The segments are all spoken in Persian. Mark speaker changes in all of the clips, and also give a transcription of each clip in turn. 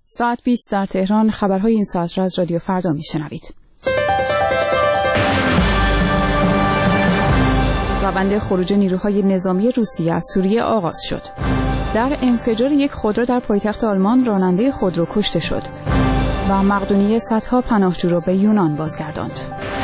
Speaker 1: ساعت 20 در تهران. خبرهای این ساعت را از رادیو فردا میشنوید. روند خروج نیروهای نظامی روسیه از سوریه آغاز شد. در انفجار یک خودرو در پایتخت آلمان راننده خودرو کشته شد و مقدونیه صدها پناهجو را به یونان بازگرداند.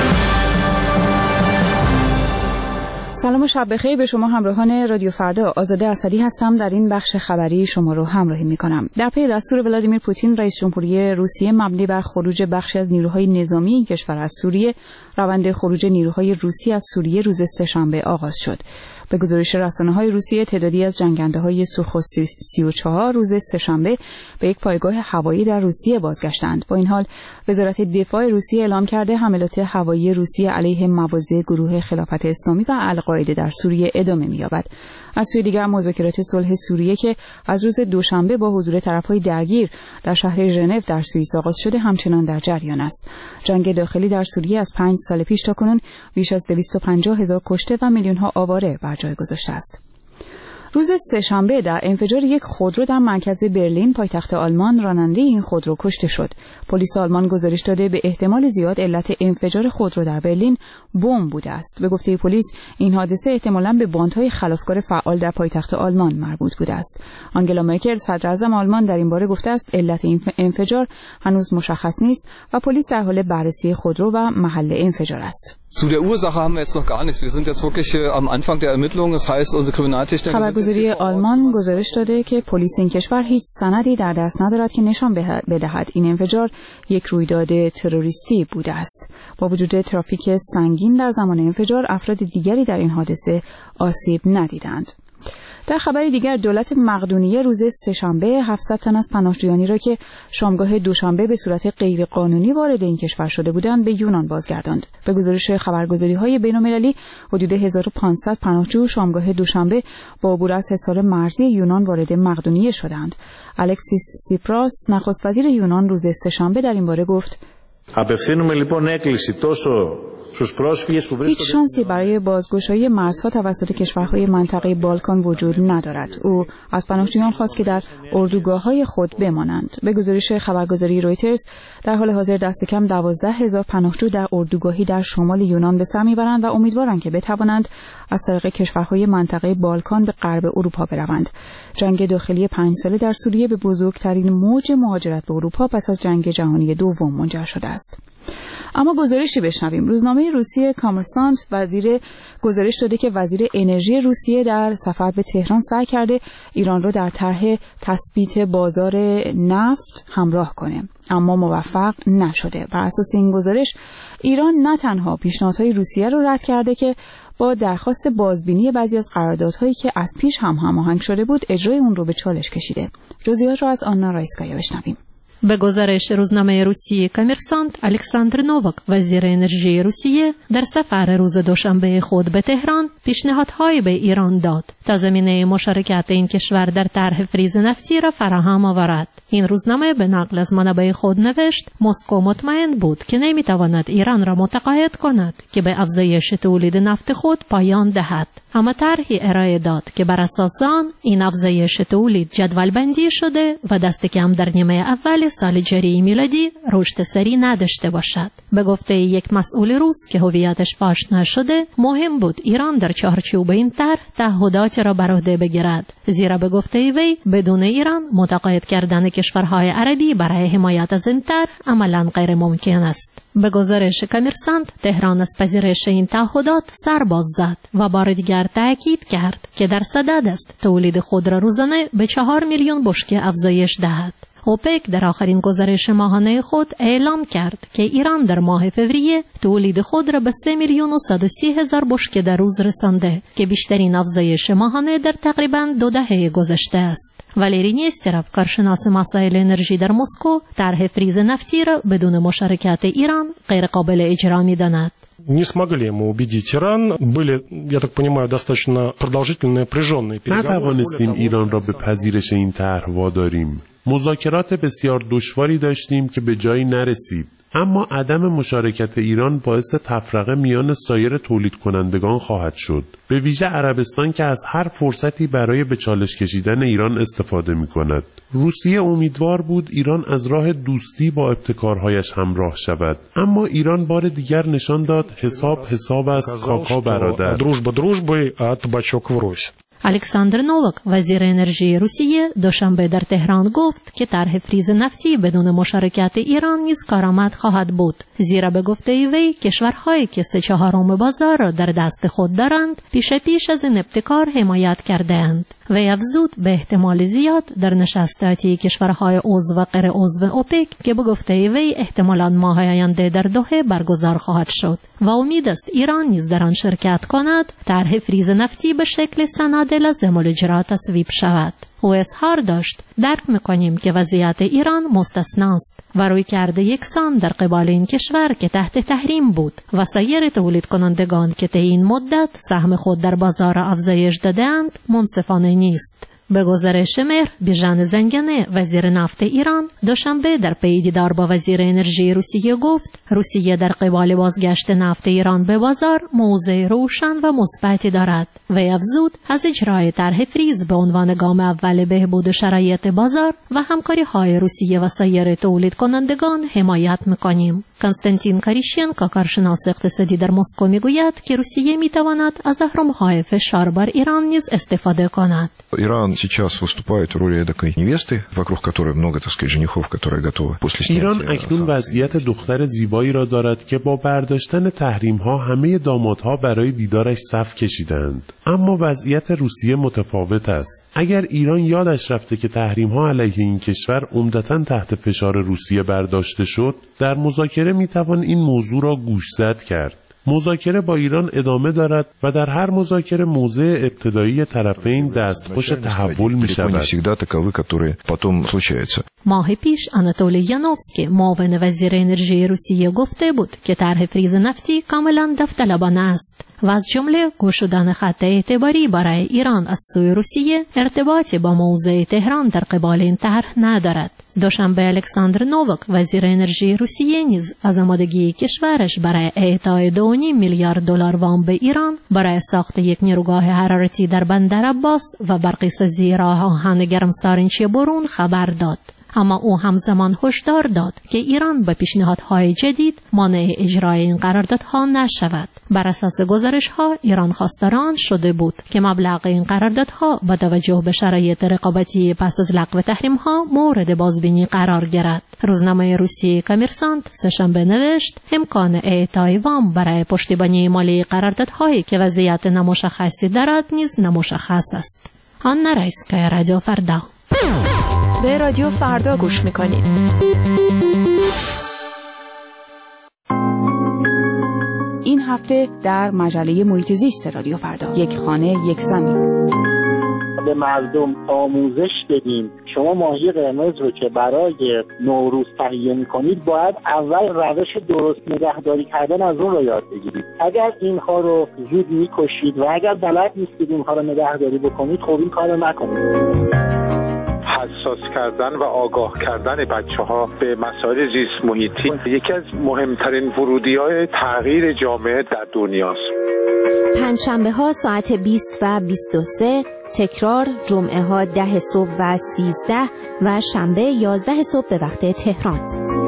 Speaker 1: سلام و شب بخیر به شما همراهان رادیو فردا. آزاده اسدی هستم. در این بخش خبری شما رو همراهی می‌کنم. در پی دستور ولادیمیر پوتین رئیس جمهوری روسیه مبنی بر خروج بخشی از نیروهای نظامی این کشور از سوریه، روند خروج نیروهای روسی از سوریه روز سه‌شنبه آغاز شد. به گزارش رسانه‌های روسیه تعدادی از جنگنده‌های سوخو 34 روز سه‌شنبه به یک پایگاه هوایی در روسیه بازگشتند. با این حال وزارت دفاع روسیه اعلام کرده حملات هوایی روسیه علیه مواضع گروه خلافت اسلامی و القاعده در سوریه ادامه می‌یابد. از سوی دیگر مذاکرات صلح سوریه که از روز دوشنبه با حضور طرف‌های درگیر در شهر ژنو در سوئیس آغاز شده همچنان در جریان است. جنگ داخلی در سوریه از 5 سال پیش تاکنون بیش از 250,000 کشته و میلیون‌ها آواره بر جای گذاشته است. روز سه‌شنبه در انفجار یک خودرو در مرکز برلین پایتخت آلمان راننده این خودرو کشته شد. پلیس آلمان گزارش داده به احتمال زیاد علت انفجار خودرو در برلین بمب بوده است. به گفته پلیس این حادثه احتمالاً به باندهای خلافکار فعال در پایتخت آلمان مربوط بوده است. آنگلا مرکل صدراعظم آلمان در این باره گفته است علت این انفجار هنوز مشخص نیست و پلیس در حال بررسی خودرو و محل انفجار است.
Speaker 2: Zu der Ursache haben wir jetzt noch gar nichts. Wir sind jetzt wirklich am Anfang der Ermittlungen. Das heißt, unsere Kriminaltechniker.
Speaker 1: خبرگزاری آلمان گزارش داده که پلیس این کشور هیچ سندی در دست ندارد که نشان بدهد این انفجار یک رویداد تروریستی بوده است. با وجود ترافیک سنگین در زمان انفجار، افراد دیگری در این حادثه آسیب ندیدند. در خبری دیگر دولت مقدونیه روز سه‌شنبه 700 تن از پناهجویانی را که شامگاه دوشنبه به صورت غیرقانونی وارد این کشور شده بودند به یونان بازگرداند. به گزارش خبرگزاری‌های بین‌المللی حدود 1500 پناهجو شامگاه دوشنبه با عبور از حصار مرزی یونان وارد مقدونیه شدند. الکسیس سیپراس نخست وزیر یونان روز سه‌شنبه در این باره گفت: هیچ شانسی برای بازگشایی مرزها توسط کشورهای منطقه بالکان وجود ندارد. او از پناهجویان خواست که در اردوگاه‌های خود بمانند. به گزارش خبرگزاری رویترز در حال حاضر دست کم 12,000 پناهجو در اردوگاهی در شمال یونان به سر میبرند و امیدوارند که بتوانند از طریق کشورهای منطقه بالکان به غرب اروپا بروند. جنگ داخلی 5 ساله در سوریه به بزرگترین موج مهاجرت به اروپا پس از جنگ جهانی دوم منجر شده است. اما گزارشی بشنویم. روزنامه روسیه کامرسانت گزارش داده که وزیر انرژی روسیه در سفر به تهران سعی کرده ایران را در طرح تثبیت بازار نفت همراه کنه، اما موفق نشده. بر اساس این گزارش ایران نه تنها پیشنهادهای روسیه را رد کرده که با درخواست بازبینی بعضی از قراردادهایی که از پیش هم هماهنگ شده بود اجرای اون رو به چالش کشیده. جزئیات را از آنا رایسکایا بشنویم.
Speaker 3: به گزارش روزنامه روسیه کامرسانت، الکساندر نوواک وزیر انرژی روسیه در سفر روز دوشنبه خود به تهران پیشنهادهایی به ایران داد تا زمینه مشارکت این کشور در طرح فریز نفتی را فراهم آورد. این روزنامه به نقل از منابع خود نوشت مسکو مطمئن بود که نمیتواند ایران را متقاعد کند که به افزایش تولید نفت خود پایان دهد، اما طرحی ارائه داد که بر اساس آن این افزایش تولید جدول بندی شده و دست کم در نیمه اول سال جاری میلادی رشد سریع نداشته باشد. به گفته یک مسئول روس که هویتش فاش نشده، مهم بود ایران در چارچوب این طرح تعهدات را بر عهده بگیرد، زیرا به گفته وی بدون ایران متقاعد کردن کشورهای عربی برای حمایت از این طرح عملاً غیر ممکن است. به گزارش کامرسانت تهران از پذیرش این تعهدات سر باز زد و بار دیگر تاکید کرد که در صدد است تولید خود را روزانه به 4 میلیون بشکه افزایش دهد. اوپک در آخرین گزارش ماهانه خود اعلام کرد که ایران در ماه فوریه تولید خود را به 3,130,000 بشکه در روز رسانده که بیشترین افزایش ماهانه در تقریباً 2 دهه گذشته است. والری نیستروف کارشناس مسائل انرژی در مسکو طرح فریز نفتی را بدون مشارکت ایران غیر قابل اجرا می‌داند.
Speaker 4: Не смогли мы убедить Иран, были, я так понимаю, достаточно продолжительные напряженные переговоры.
Speaker 5: نتوانستیم ایران را به پذیرش این طرح واداریم. مذاکرات بسیار دشواری داشتیم که به جایی نرسید. اما عدم مشارکت ایران باعث تفرقه میان سایر تولید کنندگان خواهد شد، به ویژه عربستان که از هر فرصتی برای به چالش کشیدن ایران استفاده می‌کند. روسیه امیدوار بود ایران از راه دوستی با ابتکارهایش همراه شود، اما ایران بار دیگر نشان داد حساب است کاکا برادر.
Speaker 4: Дружба дружбой, а табачок врозь.
Speaker 3: الکساندر نووک وزیر انرژی روسیه دوشنبه در تهران گفت که طرح فریز نفتی بدون مشارکت ایران نیز کارآمد خواهد بود، زیرا به گفته وی کشورهایی که 3/4 بازار را در دست خود دارند پیش از این ابتکار حمایت کرده‌اند. وی افزود به احتمال زیاد در نشستاتی کشورهای عضو و غیر عضو اوپک که به گفته وی احتمالاً ماه آینده در دوحه برگزار خواهد شد و امید است ایران نیز در آن شرکت کند، طرح فریز نفتی به شکل سند لازم الاجرا تصویب شود. او اظهار داشت درک می‌کنیم که وضعیت ایران مستثناست و رویکرد یکسان در قبال این کشور که تحت تحریم بود و سایر تولید کنندگان که طی این مدت سهم خود در بازار افزایش داده‌اند منصفانه نیست. به گزارش مهر بیژن زنگنه وزیر نفت ایران دوشنبه در پی دیدار با وزیر انرژی روسیه گفت روسیه در قبال بازگشت نفت ایران به بازار موضع روشن و مثبتی دارد. وی افزود از اجرای طرح فریز به عنوان گام اول بهبود شرایط بازار و همکاری‌های روسیه و سایر تولید کنندگان حمایت می‌کنیم. کنستانتین کاریشینکو کارشناس اقتصادی در مسکو میگوید که روسیه میتواند از اهرم‌های فشار بر ایران نیز استفاده کند.
Speaker 6: ایران сейчас выступает в роли эдакой невесты, вокруг которой много, так сказать, женихов, которые готовы после снятия.
Speaker 5: ایران اکنون وضعیت دختر زیبایی را دارد که با برداشتن تحریم‌ها همه دامادها برای دیدارش صف کشیدند. اما وضعیت روسیه متفاوت است. اگر ایران یادش رفته که تحریم‌ها علیه این کشور عمدتاً تحت فشار روسیه برداشته شد، در مذاکره میتوان این موضوع را گوشزد کرد. مذاکره با ایران ادامه دارد و در هر مذاکره موضع ابتدایی طرفین دستخوش تحول می شود.
Speaker 3: ماه پیش آناتولی یانوفسکی معاون وزیر انرژی روسیه گفته بود که طرح فریز نفتی کاملا داوطلبانه است و از جمله گشودن خط اعتباری برای ایران از سوی روسیه ارتباطی با موضع تهران در قبال این طرح ندارد. دوشنبه الکساندر نووک وزیر انرژی روسیه نیز از آمادگی کشورش برای اعطای 2.5 میلیارد دلار وام به ایران برای ساخت یک نیروگاه حرارتی در بندر عباس و برقی‌سازی راه آهن گرمسارنشی برون خبر داد. اما او همزمان هشدار داد که ایران با پیشنهادهای جدید مانع اجرای این قراردادها نشود. بر اساس گزارش‌ها ایران خواستار آن شده بود که مبلغ این قراردادها با توجه به شرایط رقابتی پس از لغو تحریم‌ها مورد بازبینی قرار گیرد. روزنامه روسیه کامرسانت سه‌شنبه نوشت امکان اعطای وام برای پشتیبانی مالی قراردادهایی که وضعیت نامشخصی دارد نیز نامشخص است. آن رئیس‌کای رادیو فردا.
Speaker 7: به رادیو فردا گوش میکنید.
Speaker 1: این هفته در مجله محیط زیست رادیو فردا یک خانه یک زمین.
Speaker 8: به مردم آموزش بدیم شما ماهی قرمز رو که برای نوروز تهیه می‌کنید باید اول روش درست نگهداری کردن از اون رو یاد بگیرید. اگر اینها رو زود می‌کشید و اگر بلد نیستید اینها رو نگهداری بکنید خب این کارو نکنید.
Speaker 9: حساس کردن و آگاه کردن بچه‌ها به مسائل زیست محیطی یکی از مهمترین ورودی‌های تغییر جامعه در دنیاست.
Speaker 10: پنجشنبه‌ها ساعت 20 و 23، تکرار جمعه‌ها 10 صبح و 13 و شنبه 11 صبح به وقت تهران.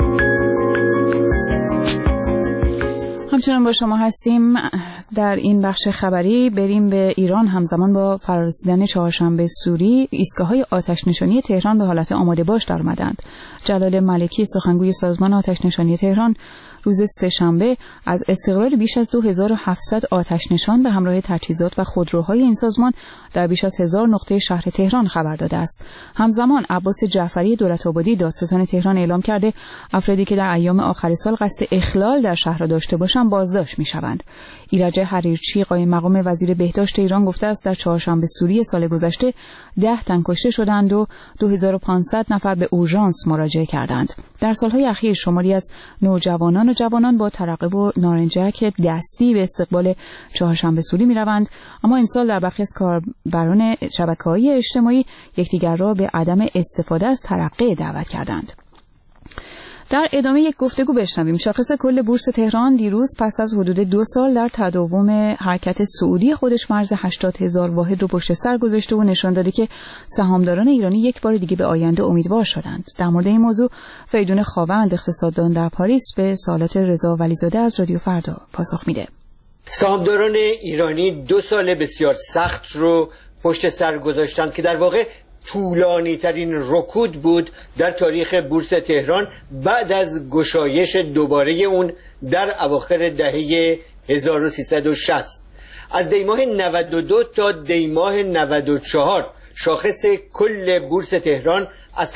Speaker 1: همچنان با شما هستیم در این بخش خبری. بریم به ایران. همزمان با فرارسیدن چهارشنبه سوری ایستگاه‌های آتش‌نشانی تهران به حالت آماده باش در آمدند. جلال ملکی سخنگوی سازمان آتش‌نشانی تهران روز سه‌شنبه از استقبال بیش از 2700 آتش‌نشان به همراه تجهیزات و خودروهای این سازمان در بیش از 1000 نقطه شهر تهران خبر داده است. همزمان عباس جعفری دولت‌آبادی دادستان تهران اعلام کرده افرادی که در ایام آخر سال قصد اخلال در شهر را داشته باشند بازداشت می‌شوند. ایرج حریرچی قایم مقام وزیر بهداشت ایران گفته است در چهارشنبه سوری سال گذشته 10 تن کشته شدند و 2500 نفر به اورژانس مراجعه کردند. در سالهای اخیر شماری از نوجوانان و جوانان با ترقب و نارنجک دستی به استقبال چهارشنبه سوری می‌روند، اما این سال در برخی از کاربران شبکه‌های اجتماعی یکدیگر را به عدم استفاده از ترقه دعوت کردند. در ادامه یک گفتگو بشنویم. شاخص کل بورس تهران دیروز پس از حدود 2 سال در تداوم حرکت صعودی خودش مرز 80,000 واحد رو پشت سر گذاشته و نشان داده که سهامداران ایرانی یک بار دیگه به آینده امیدوار شدند. در مورد این موضوع فریدون خاوند اقتصاددان در پاریس به سوالات رضا ولیزاده از رادیو فردا پاسخ میده.
Speaker 11: سهامداران ایرانی 2 سال بسیار سخت رو پشت سر گذاشتند که در واقع طولانی ترین رکود بود در تاریخ بورس تهران بعد از گشایش دوباره اون در اواخر دهه 1360. از دیماه 92 تا دیماه 94 شاخص کل بورس تهران از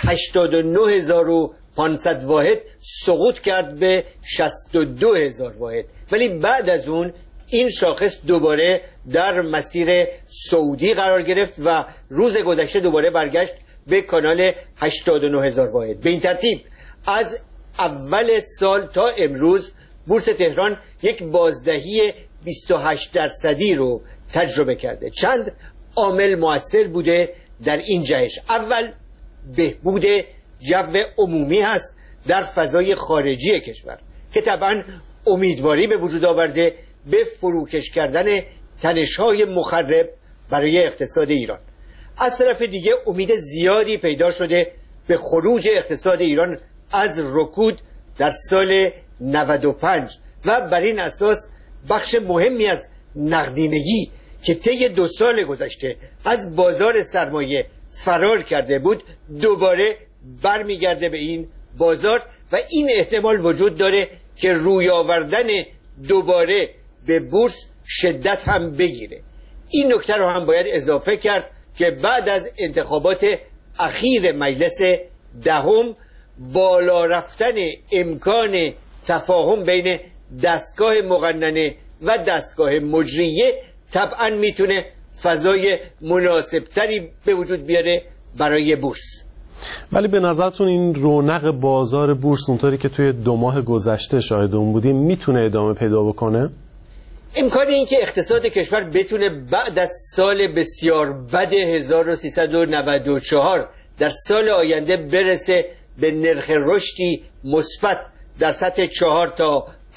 Speaker 11: 89,500 واحد سقوط کرد به 62,000 واحد، ولی بعد از اون این شاخص دوباره در مسیر صعودی قرار گرفت و روز گذشته دوباره برگشت به کانال 89,000 واحد. به این ترتیب از اول سال تا امروز بورس تهران یک بازدهی 28% رو تجربه کرده. چند عامل مؤثر بوده در این جهش. اول بهبود جو عمومی هست در فضای خارجی کشور که طبعا امیدواری به وجود آورده به فروکش کردن تنش‌های مخرب برای اقتصاد ایران. از طرف دیگه امید زیادی پیدا شده به خروج اقتصاد ایران از رکود در سال 95 و بر این اساس بخش مهمی از نقدینگی که طی 2 سال گذشته از بازار سرمایه فرار کرده بود دوباره برمیگرده به این بازار و این احتمال وجود داره که روی آوردن دوباره به بورس شدت هم بگیره. این نکته رو هم باید اضافه کرد که بعد از انتخابات اخیر مجلس دهم بالا رفتن امکان تفاهم بین دستگاه مقننه و دستگاه مجریه طبعا میتونه فضای مناسبتری به وجود بیاره برای بورس.
Speaker 5: ولی به نظرتون این رونق بازار بورس اونطوری که توی 2 ماه گذشته شاهد اون بودیم میتونه ادامه پیدا بکنه؟
Speaker 11: امکان این که اقتصاد کشور بتونه بعد از سال بسیار بد 1394 در سال آینده برسه به نرخ رشدی مثبت در سطح 4 تا 5%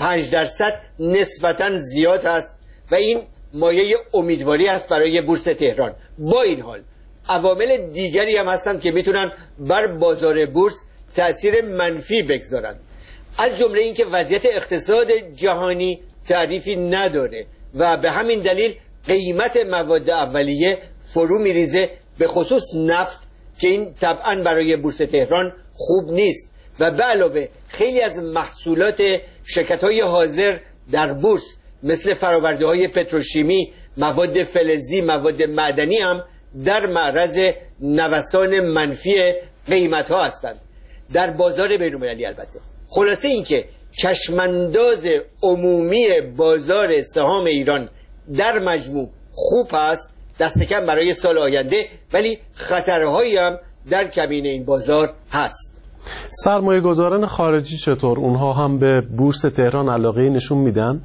Speaker 11: نسبتاً زیاد است و این مایه امیدواری است برای بورس تهران. با این حال عوامل دیگری هم هستند که میتونن بر بازار بورس تأثیر منفی بگذارند، از جمله اینکه وضعیت اقتصاد جهانی تعریفی نداره و به همین دلیل قیمت مواد اولیه فرو میریزه، به خصوص نفت که این طبعا برای بورس تهران خوب نیست و به علاوه خیلی از محصولات شرکت‌های حاضر در بورس مثل فرآورده‌های پتروشیمی، مواد فلزی، مواد معدنی هم در معرض نوسان منفی قیمت‌ها هستند در بازار بین‌المللی. البته خلاصه این که چشمانداز عمومی بازار سهام ایران در مجموع خوب است، دست کم برای سال آینده، ولی خطرهایی هم در کمین این بازار هست.
Speaker 5: سرمایه گذاران خارجی چطور؟ اونها هم به بورس تهران علاقه نشون میدن؟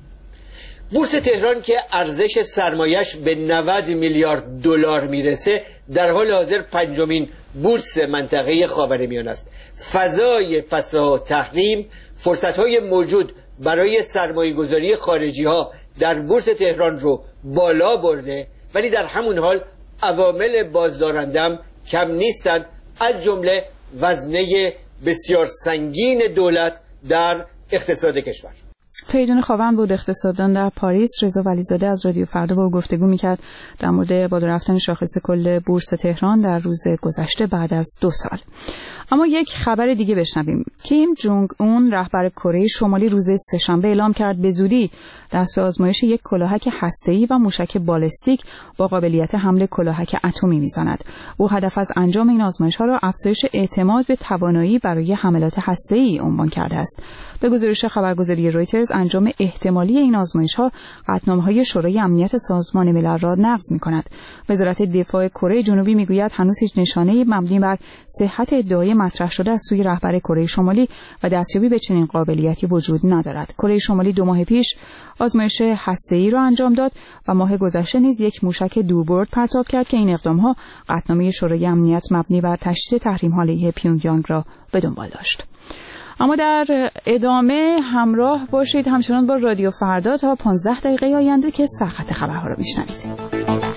Speaker 11: بورس تهران که ارزش سرمایش به 90 میلیارد دلار میرسه در حال حاضر 5مین بورس منطقه خاورمیانه است. فضای پسا تحریم فرصت‌های موجود برای سرمایه‌گذاری خارجی‌ها در بورس تهران رو بالا برده، ولی در همون حال عوامل بازدارندم کم نیستند، از جمله وزنه بسیار سنگین دولت در اقتصاد کشور.
Speaker 1: فریدون خاوند بود، اقتصاددان در پاریس. رضا ولیزاده از رادیو فردا با او گفتگو میکرد در مورد بالا رفتن شاخص کل بورس تهران در روز گذشته بعد از 2 سال. اما یک خبر دیگه بشنویم. کیم جونگ اون رهبر کره شمالی روز سه‌شنبه اعلام کرد به زودی دست به آزمایش یک کلاهک هسته‌ای و موشک بالستیک با قابلیت حمل کلاهک اتمی میزند. او هدف از انجام این آزمایش‌ها را افزایش اعتماد به توانایی برای حملات هسته‌ای عنوان کرده است. به گزارش خبرگزاری رویترز انجام احتمالی این آزمایش‌ها قطعنامه‌های شورای امنیت سازمان ملل را نقض می‌کند. وزارت دفاع کره جنوبی می‌گوید هنوز هیچ نشانه‌ای مبنی بر صحت ادعای مطرح شده از سوی رهبر کره شمالی و دستیابی به چنین قابلیتی وجود ندارد. کره شمالی 2 ماه پیش آزمایش هسته‌ای را انجام داد و ماه گذشته نیز یک موشک دوربرد پرتاب کرد که این اقدام‌ها قطعنامه شورای امنیت مبنی بر تشدید تحریم‌ها علیه پیونگیانگ را به دنبال داشت. اما در ادامه همراه باشید همچنان با رادیو فردا تا 15 دقیقه آینده که سرخط خبرها رو میشنوید.